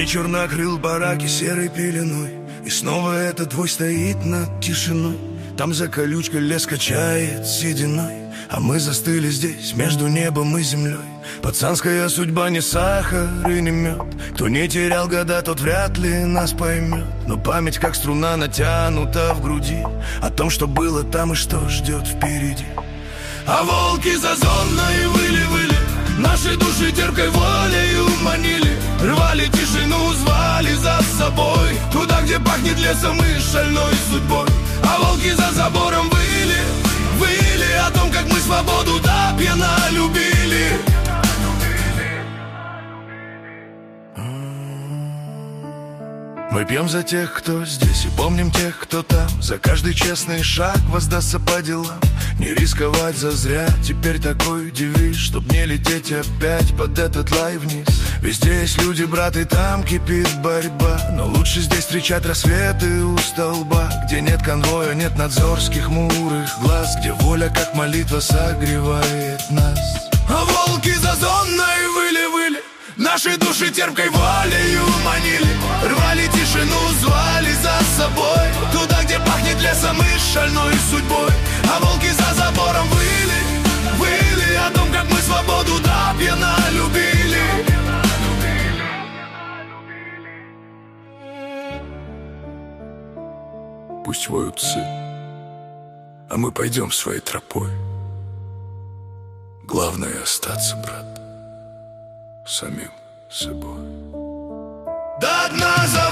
Вечер накрыл бараки серой пеленой, и снова этот твой стоит над тишиной. Там за колючкой лес качает сединой, а мы застыли здесь, между небом и землей. Пацанская судьба не сахар и не мед. Кто не терял года, тот вряд ли нас поймет. Но память как струна натянута в груди о том, что было там и что ждет впереди. А волки за зоной выли-выли, наши души терпкой волею манили. Рвали тишину, звали за собой туда, где пахнет лесом и шальной судьбой. А волки за забором выли, выли о том, как мы свободу да пьяно любили. Мы пьем за тех, кто здесь, и помним тех, кто там. За каждый честный шаг воздастся по делам. Не рисковать зазря, теперь такой девиз, чтоб не лететь опять под этот лай вниз. Везде есть люди, брат, и там кипит борьба, но лучше здесь встречать рассветы у столба, где нет конвоя, нет надзорских хмурых глаз, где воля как молитва согревает нас. А волки за зоной выли-выли, наши души терпкой волею манили. Рвали тишину, звали за собой туда, где пахнет лесом и шальной судьбой. А волки за забором выли, выли о том, как мы свободу да пьяно любили. Пусть воют псы, а мы пойдем своей тропой. Главное остаться, брат, самим собой. До дна